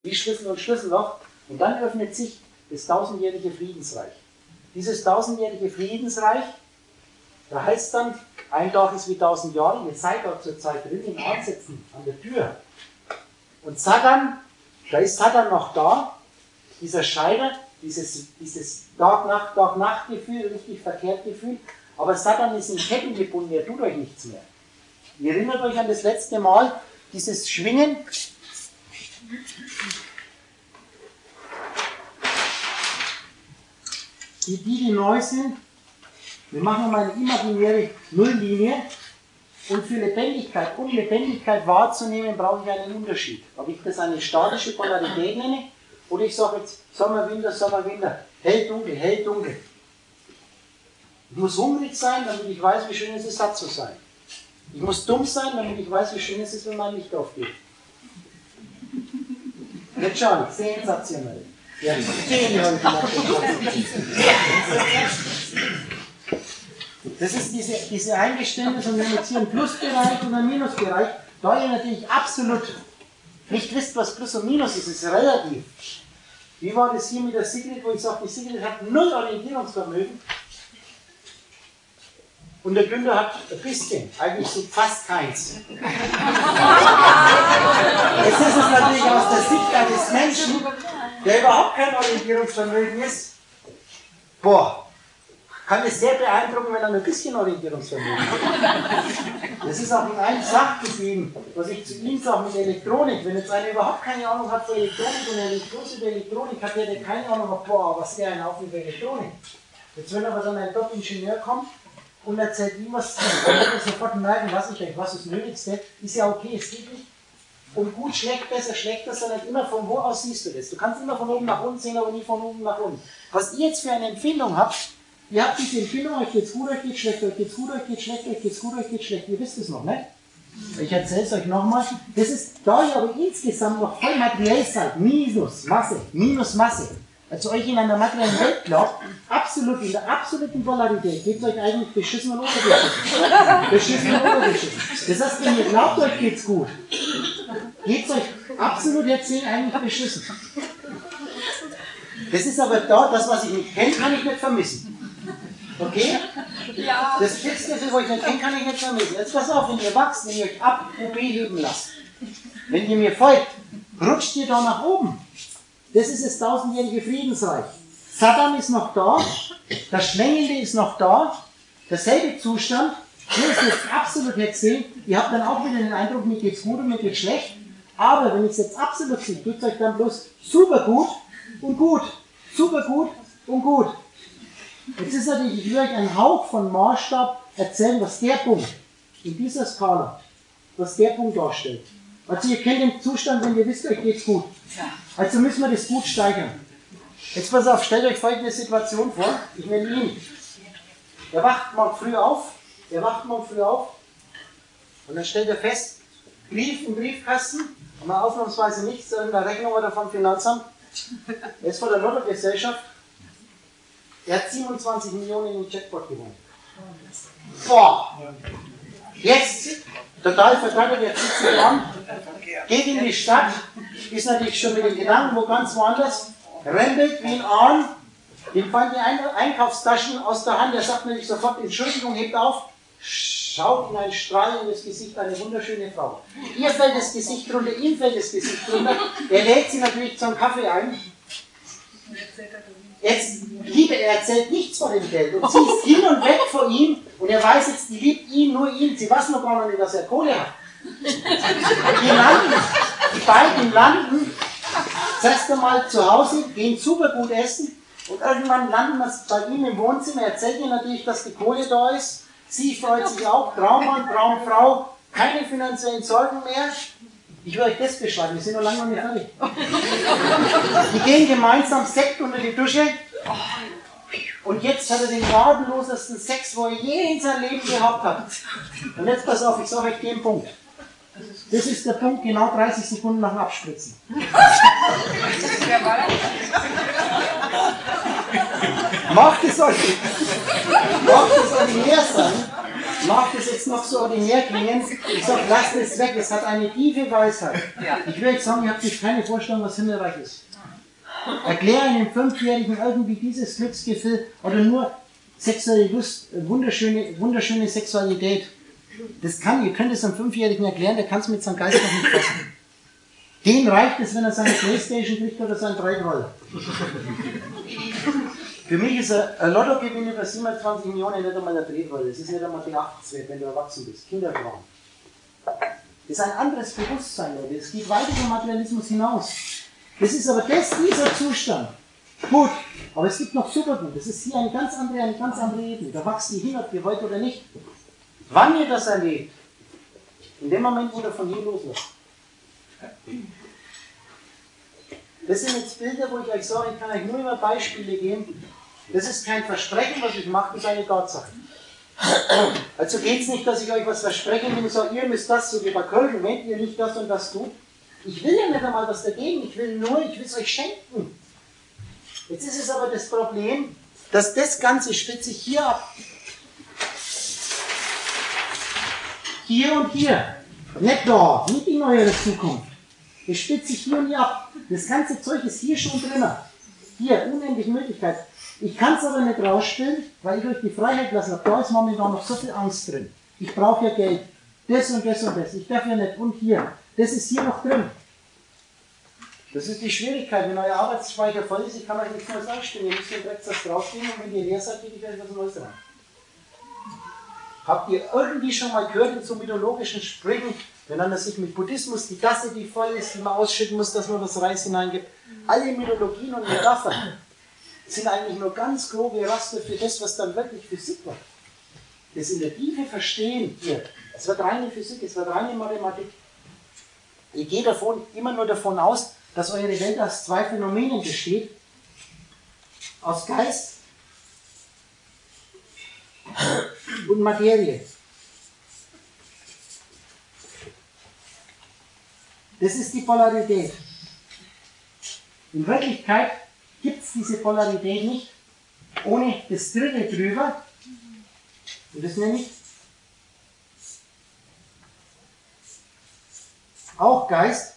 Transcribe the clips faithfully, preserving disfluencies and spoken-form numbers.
wie Schlüssel und Schlüsselloch. Und dann öffnet sich das tausendjährige Friedensreich. Dieses tausendjährige Friedensreich, da heißt es dann, ein Tag ist wie tausend Jahre, ihr seid dort zur Zeit drin, in Ansätzen an der Tür. Und Satan, da ist Satan noch da, dieser Scheider, dieses, dieses Tag-Nacht, Tag-Nacht-Gefühl, richtig verkehrt Gefühl, aber Satan ist in Ketten gebunden, er tut euch nichts mehr. Ihr erinnert euch an das letzte Mal, dieses Schwingen. Die, die, die neu sind, wir machen mal eine imaginäre Nulllinie und für Lebendigkeit und Lebendigkeit wahrzunehmen, brauche ich einen Unterschied. Ob ich das eine statische Polarität nenne oder ich sage jetzt Sommer, Winter, Sommer, Winter, hell, dunkel, hell, dunkel. Ich muss hungrig sein, damit ich weiß, wie schön es ist, satt zu sein. Ich muss dumm sein, damit ich weiß, wie schön es ist, wenn mein Licht aufgeht. Jetzt schau ich, sensationell. Ja, das ist diese, diese Eingeständnis, und wir haben jetzt hier einen Plusbereich und einen Minusbereich. Da ihr natürlich absolut nicht wisst, was Plus und Minus ist, ist relativ. Wie war das hier mit der Sigrid, wo ich sage, die Sigrid hat null Orientierungsvermögen und der Günther hat ein bisschen, eigentlich so fast keins. Jetzt ist es natürlich aus der Sicht eines Menschen, der überhaupt kein Orientierungsvermögen ist, boah, kann es sehr beeindrucken, wenn er ein bisschen Orientierungsvermögen hat. Das ist auch in einem Sachgebiet, was ich zu ihm sage mit Elektronik. Wenn jetzt einer überhaupt keine Ahnung hat von Elektronik und eine große Elektronik hat, der, der keine Ahnung hat, boah, was der ein Haufen für Elektronik. Jetzt wenn aber dann ein Top-Ingenieur kommt und erzählt ihm was, dann wird er sofort merken, was ich euch, was das Nötigste, ist ja okay, es geht nicht um gut, schlecht, besser, schlechter, sondern immer von wo aus siehst du das. Du kannst immer von oben nach unten sehen, aber nie von oben nach unten. Was ihr jetzt für eine Empfindung habt, ihr habt diese Empfindung, euch geht's gut, euch geht's schlecht, euch geht's gut, euch geht's schlecht, euch geht's gut, euch geht's schlecht. Ihr wisst es noch, ne? Ich erzähle es euch nochmal. Das ist, da ihr aber insgesamt noch voll materiell seid, minus Masse, minus Masse, also euch in einer materiellen Welt glaubt, absolut, in der absoluten Polarität, gebt euch eigentlich beschissen und unterbeschissen. Beschissen und unterbeschissen. Das heißt, wenn ihr glaubt, euch geht's gut, geht's euch absolut erzählen eigentlich beschissen. Das ist aber da, das, was ich nicht kenne, kann ich nicht vermissen. Okay? Ja. Das letzte, wo ich nicht kenne, kann ich nicht vermissen. Jetzt pass auf, wenn ihr wachst, wenn ihr euch ab U B heben lasst, wenn ihr mir folgt, rutscht ihr da nach oben. Das ist das tausendjährige Friedensreich. Satan ist noch da, das Schwängelnde ist noch da, derselbe Zustand. Hier ist jetzt absolut jetzt sehen, ihr habt dann auch wieder den Eindruck, mir geht's gut und mir geht's schlecht. Aber wenn ich es jetzt absolut sehe, geht's euch dann bloß super gut und gut, super gut und gut. Jetzt ist natürlich, ich will euch einen Hauch von Maßstab erzählen, was der Punkt in dieser Skala, was der Punkt darstellt. Also ihr kennt den Zustand, wenn ihr wisst, euch geht's gut. Also müssen wir das gut steigern. Jetzt pass auf, stellt euch folgende Situation vor. Ich nenne ihn. Er wacht morgen früh auf, er wacht morgen früh auf und dann stellt er fest, Brief im Briefkasten, haben wir ausnahmsweise nichts, irgendeine Rechnung oder vom Finanzamt. Er ist von der Lottogesellschaft. Er hat siebenundzwanzig Millionen in den Jackpot gewonnen. Boah! Jetzt, total verdattert, er zieht sich an, geht in die Stadt, ist natürlich schon mit den Gedanken wo ganz woanders, rempelt wie ein Ahn, dem fallen die Einkaufstaschen aus der Hand, er sagt natürlich sofort, Entschuldigung, hebt auf, schaut in ein strahlendes Gesicht, eine wunderschöne Frau. Ihr fällt das Gesicht runter, ihm fällt das Gesicht runter, er lädt sie natürlich zum Kaffee ein. Jetzt, Liebe, er erzählt nichts von dem Geld und sie ist hin und weg vor ihm und er weiß jetzt, die liebt ihn, nur ihn, sie weiß noch gar nicht, dass er Kohle hat. Die landen, die beiden landen, zuerst einmal zu Hause, gehen super gut essen und irgendwann landen wir bei ihm im Wohnzimmer, er erzählt ihr natürlich, dass die Kohle da ist, sie freut sich auch, Traummann, Traumfrau, keine finanziellen Sorgen mehr. Ich will euch das beschreiben, wir sind noch lange noch nicht fertig. Die gehen gemeinsam Sekt unter die Dusche und jetzt hat er den gnadenlosesten Sex, wo er je in seinem Leben gehabt hat. Und jetzt pass auf, ich sage euch den Punkt. Das ist der Punkt, genau dreißig Sekunden nach dem Abspritzen. Macht es euch, macht es euch mehr sein, mag das jetzt noch so ordinär klingen, ich sage, lasst es weg, es hat eine tiefe Weisheit. Ich will jetzt sagen, ihr habt jetzt keine Vorstellung, was Himmelreich ist. Erkläre einem Fünfjährigen irgendwie dieses Glücksgefühl oder nur sexuelle Lust, wunderschöne, wunderschöne Sexualität. Das kann, ihr könnt es einem Fünfjährigen erklären, der kann es mit seinem Geist noch nicht fassen. Dem reicht es, wenn er seine Playstation kriegt oder seinen Dreiroller. Für mich ist ein, ein Lottogewinn über siebenundzwanzig Millionen nicht einmal eine Drehrolle. Das ist nicht einmal beachtenswert, wenn du erwachsen bist. Kinderkram. Das ist ein anderes Bewusstsein, Leute. Das geht weit über Materialismus hinaus. Das ist aber das, dieser Zustand. Gut, aber es gibt noch Supergut. Das ist hier eine ganz andere, eine ganz andere Ebene. Da wachst ihr hin, ob ihr wollt oder nicht. Wann ihr das erlebt, in dem Moment, wo ihr von hier loslässt. Das sind jetzt Bilder, wo ich euch sage, ich kann euch nur immer Beispiele geben. Das ist kein Versprechen, was ich mache, das ist eine Tatsache. Also geht es nicht, dass ich euch was verspreche und ich sage, ihr müsst das so wie bei Köln, wenn ihr nicht das und das tut. Ich will ja nicht einmal was dagegen, ich will nur, ich will es euch schenken. Jetzt ist es aber das Problem, dass das Ganze spitzt sich hier ab. Hier und hier. Nicht da, nicht in eure Zukunft. Es spitzt sich hier und hier ab. Das ganze Zeug ist hier schon drin. Hier, unendliche Möglichkeit. Ich kann es aber nicht rausstellen, weil ich euch die Freiheit lassen habe. Da ist momentan noch so viel Angst drin. Ich brauche ja Geld. Das und das und das. Ich darf ja nicht. Und hier. Das ist hier noch drin. Das ist die Schwierigkeit. Wenn euer Arbeitsspeicher voll ist, ich kann euch nichts Neues anstellen. Ihr müsst den Dreck das draufgehen und wenn ihr leer seid, gebe ich euch was Neues rein. Habt ihr irgendwie schon mal gehört in so mythologischen Sprüchen, wenn einer sich mit Buddhismus die Tasse, die voll ist, die man ausschütten muss, dass man was Reis hineingibt? Alle Mythologien und Metaphern sind eigentlich nur ganz grobe Raster für das, was dann wirklich Physik wird. Das in der Tiefe verstehen hier. Es wird reine Physik, es wird reine Mathematik. Ihr geht davon, immer nur davon aus, dass eure Welt aus zwei Phänomenen besteht. Aus Geist und Materie. Das ist die Polarität. In Wirklichkeit gibt es diese Polarität nicht, ohne das dritte drüber. Und das nenne ich auch Geist,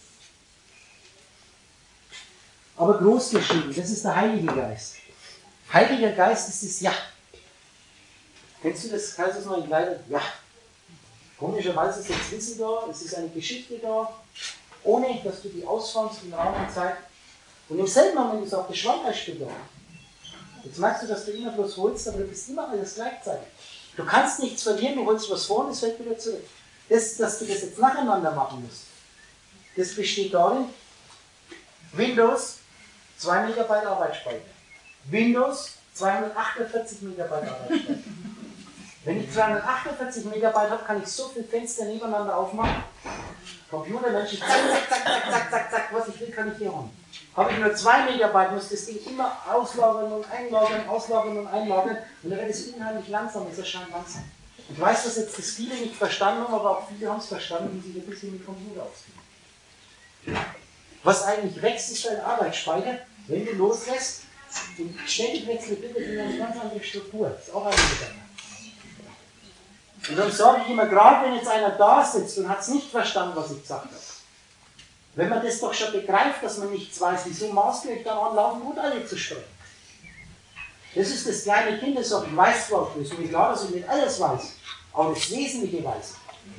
aber groß geschrieben. Das ist der Heilige Geist. Heiliger Geist ist das Ja. Kennst du das Kaisers neuen Kleider? Ja. Komischerweise ist jetzt Wissen da, es ist eine Geschichte da, ohne dass du die ausformst in Raum und Zeit. Und im selben Moment ist auch das Schwangerspiel da. Jetzt merkst du, dass du immer bloß holst, aber du bist immer alles gleichzeitig. Du kannst nichts verlieren, du holst was vor und es fällt wieder zurück. Das, dass du das jetzt nacheinander machen musst, das besteht darin, Windows, zwei Megabyte Arbeitsspeicher. Windows, zweihundertachtundvierzig Megabyte Arbeitsspeicher. Wenn ich zweihundertachtundvierzig Megabyte habe, kann ich so viele Fenster nebeneinander aufmachen. Computer, Menschen, zack, zack, zack, zack, zack, zack, zack, was ich will, kann ich hier haben. Habe ich nur zwei Megabyte, muss das Ding immer auslagern und einlagern, auslagern und einlagern. Und dann wird es unheimlich langsam, es erscheint langsam. Ich weiß, dass jetzt das viele nicht verstanden haben, aber auch viele haben es verstanden, die sich ein bisschen mit Computer auskennen. Was eigentlich wächst, ist dein Arbeitsspeicher, wenn du loslässt. Und ständig wechselt bitte in eine ganz andere Struktur. Das ist auch eine Miteinander. Und dann sage ich immer, gerade wenn jetzt einer da sitzt und hat es nicht verstanden, was ich gesagt habe. Wenn man das doch schon begreift, dass man nichts weiß, wieso maßt ihr euch dann anlaufen, gut alle zu sprechen? Das ist das kleine Kind, das sagt, ich weiß zwar, es ist mir klar, dass ich nicht alles weiß, aber das Wesentliche weiß.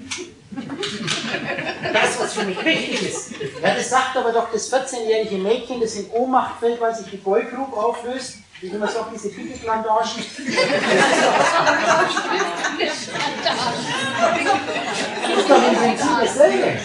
Das, was für mich wichtig ist. Ja, das sagt aber doch das vierzehnjährige Mädchen, das in Ohnmacht fällt, weil sich die Boygroup auflöst. Wie immer sagt, diese Pickelplantagen. Das ist doch im Prinzip dasselbe.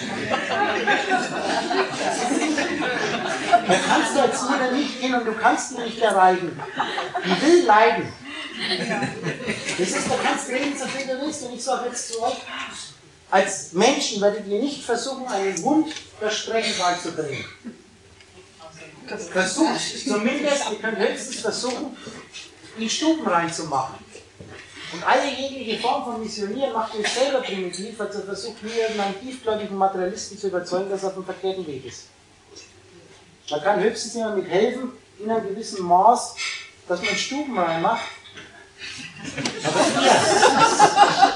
Da kannst du als Mutter nicht gehen und du kannst ihn nicht erreichen. Die will leiden. Das ist, da kannst du reden, so viel du willst. Und ich sage jetzt zu euch, als Menschen werdet ihr nicht versuchen, einen Hund das Sprechen beizubringen. Versucht zumindest, ihr könnt höchstens versuchen, in Stuben reinzumachen. Und alle jegliche Form von Missionieren macht euch selber primitiv, also versucht nie irgendeinen tiefgläubigen Materialisten zu überzeugen, dass er auf dem verkehrten Weg ist. Man kann höchstens jemand mit helfen, in einem gewissen Maß, dass man Stuben reinmacht. Aber ihr,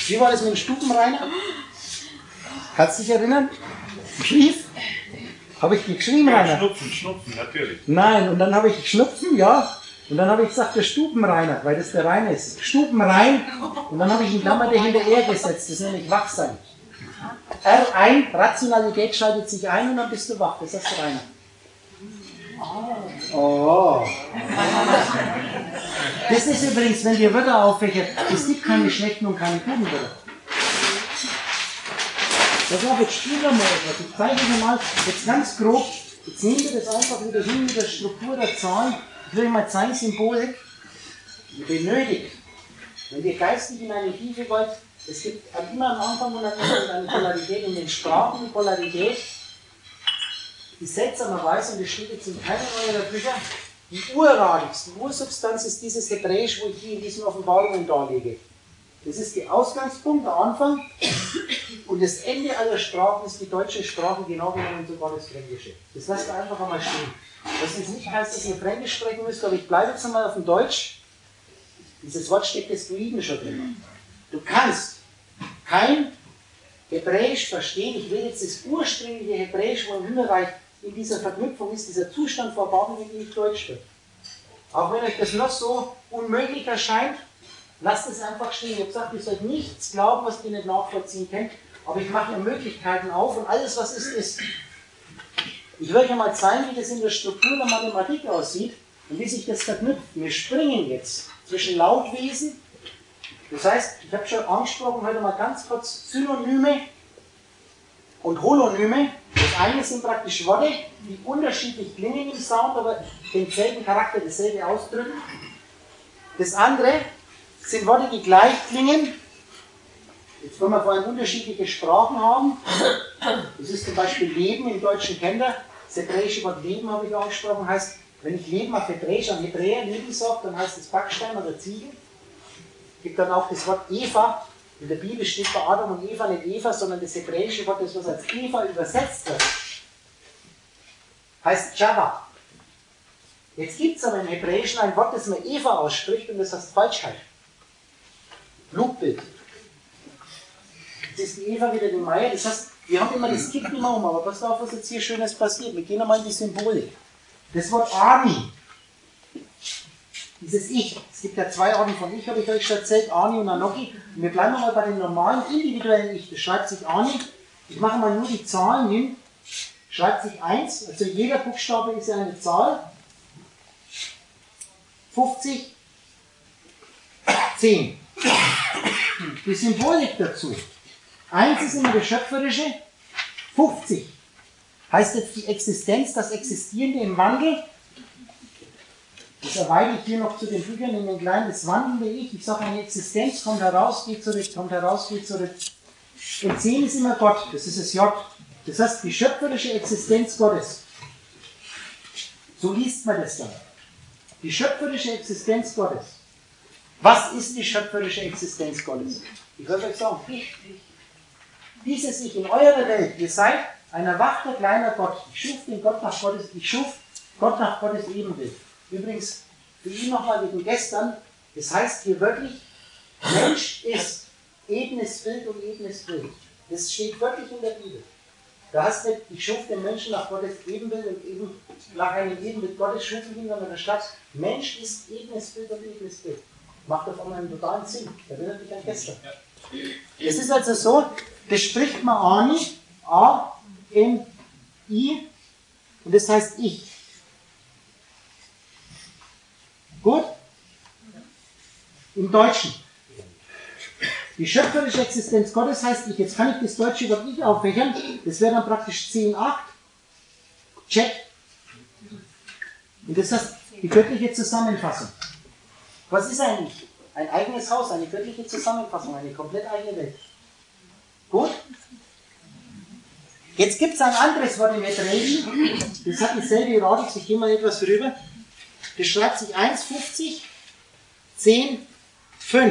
Wie war das mit dem Stubenreiner? Kannst du dich erinnern? Schlief? Habe ich geschrieben, Rainer? Schnupfen, Schnupfen, natürlich. Nein, und dann habe ich Schnupfen, ja. Und dann habe ich gesagt, der Stubenreiner, weil das der Reiner ist. Stubenrein. Und dann habe ich einen Klammer dahinterher gesetzt, das ist nämlich Wachsein. R ein, Rationalität schaltet sich ein und dann bist du wach. Das ist der Reiner. Oh. Das ist übrigens, wenn ihr Wörter auffächert, es gibt keine schlechten und keine guten Wörter. Das war jetzt Spieler mal etwas. Ich zeige euch mal jetzt ganz grob. Jetzt nehmt ihr das einfach wieder hin mit der Struktur der Zahlen. Ich will euch mal zeigen, Symbolik benötigt. Wenn ihr geistig in eine Tiefe wollt, es gibt immer am Anfang und am Ende eine Polarität. In den Sprachen die Polarität ist seltsamerweise, und das steht jetzt in keiner eurer Bücher, die Urradig, die Ursubstanz ist dieses Hebräisch, wo ich hier in diesen Offenbarungen darlege. Das ist der Ausgangspunkt, der Anfang, und das Ende aller Sprachen ist die deutsche Sprache, genau genommen sogar das Fränkische. Das lasst ihr einfach einmal stehen. Was jetzt nicht heißt, dass ihr Fränkisch sprechen müsst, aber ich bleibe jetzt einmal auf dem Deutsch. Dieses Wort steckt das Fluiden schon drin. Du kannst kein Hebräisch verstehen, ich will jetzt das ursprüngliche Hebräisch, wo im Himmelreich in dieser Verknüpfung ist, dieser Zustand vor Babel, wenn nicht Deutsch wird. Auch wenn euch das noch so unmöglich erscheint, lasst es einfach stehen. Ich habe gesagt, ihr sollt nichts glauben, was ihr nicht nachvollziehen könnt, aber ich mache mir Möglichkeiten auf und alles, was ist, ist. Ich will euch einmal zeigen, wie das in der Struktur der Mathematik aussieht und wie sich das verknüpft. Wir springen jetzt zwischen Lautwesen, das heißt, ich habe schon angesprochen, heute mal ganz kurz Synonyme und Holonyme. Das eine sind praktisch Worte, die unterschiedlich klingen im Sound, aber denselben Charakter, dasselbe ausdrücken. Das andere sind Worte, die gleich klingen. Jetzt können wir vor allem unterschiedliche Sprachen haben. Das ist zum Beispiel Leben, im Deutschen kennt ihr. Das hebräische Wort Leben habe ich angesprochen, heißt, wenn ich Leben auf Hebräisch, an Hebräer Leben sage, dann heißt es Backstein oder Ziegel. Es gibt dann auch das Wort Eva. In der Bibel steht bei Adam und Eva nicht Eva, sondern das hebräische Wort, das was als Eva übersetzt wird, heißt Java. Jetzt gibt es aber im Hebräischen ein Wort, das man Eva ausspricht und das heißt Falschheit. Blutbild. Jetzt ist die Eva wieder die Meier, das heißt, wir haben immer das Kippen immer um, aber passt auf, was jetzt hier Schönes passiert. Wir gehen einmal in die Symbolik. Das Wort Ani, dieses Ich, es gibt ja zwei Arten von Ich, habe ich euch schon erzählt, Ani und Anoki. Und wir bleiben mal bei dem normalen, individuellen Ich, das schreibt sich Ani. Ich mache mal nur die Zahlen hin, schreibt sich eins, also jeder Buchstabe ist ja eine Zahl. fünfzig, zehn. Die Symbolik dazu. eins ist immer das Schöpferische, fünfzig heißt jetzt die Existenz, das Existierende im Wandel. Das erweite ich hier noch zu den Büchern in den kleinen, das wandelnde Ich. Ich sage, eine Existenz kommt heraus, geht zurück, kommt heraus, geht zurück. Und zehn ist immer Gott, das ist das J. Das heißt, die schöpferische Existenz Gottes. So liest man das dann. Die schöpferische Existenz Gottes. Was ist die schöpferische Existenz Gottes? Ich würde euch sagen, dieses Ich in eurer Welt, ihr seid ein erwachter kleiner Gott. Ich schuf den Gott nach Gottes, ich schuf Gott nach Gottes Ebenbild. Übrigens, für ihn nochmal wegen gestern, das heißt hier wirklich, Mensch ist ebenes Bild und ebenes Bild. Das steht wirklich in der Bibel. Da heißt nicht, ich schuf den Menschen nach Gottes Ebenbild und eben nach einem Ebenbild Gottes schuf ich ihn, sondern da steht, Mensch ist ebenes Bild und ebenes Bild. Macht auf einmal einen totalen Sinn. Erinnert mich an gestern. Es ist also so, das spricht man Ani, A, N, I, und das heißt Ich. Gut? Im Deutschen. Die schöpferische Existenz Gottes heißt Ich. Jetzt kann ich das deutsche Wort Ich auffächern. Das wäre dann praktisch zehn, acht. Check. Und das heißt die göttliche Zusammenfassung. Was ist ein Ich? Ein eigenes Haus, eine göttliche Zusammenfassung, eine komplett eigene Welt. Gut? Jetzt gibt es ein anderes Wort im Hebräischen. Das hat dieselbe Radix. Ich gehe mal etwas rüber. Das schreibt sich eins, fünfzig, zehn, fünf.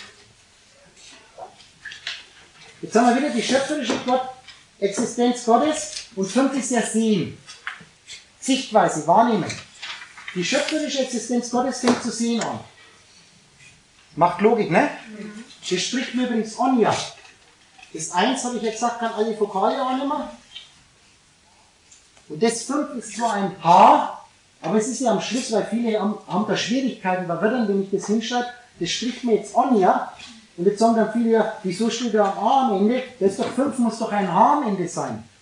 Jetzt haben wir wieder die schöpferische Gott, Existenz Gottes und fünf ist ja Sehen. Sichtweise, Wahrnehmen. Die schöpferische Existenz Gottes fängt zu sehen an. Macht Logik, ne? Das spricht mir übrigens an, ja. Das eins, habe ich ja gesagt, kann alle Vokale annehmen. Und das fünf ist zwar ein H, aber es ist ja am Schluss, weil viele haben, haben da Schwierigkeiten bei Wörtern, wenn ich das hinschreibe, das spricht mir jetzt an, ja. Und jetzt sagen dann viele, ja, wieso steht da ein A am Ende? Das ist doch fünf, muss doch ein H am Ende sein.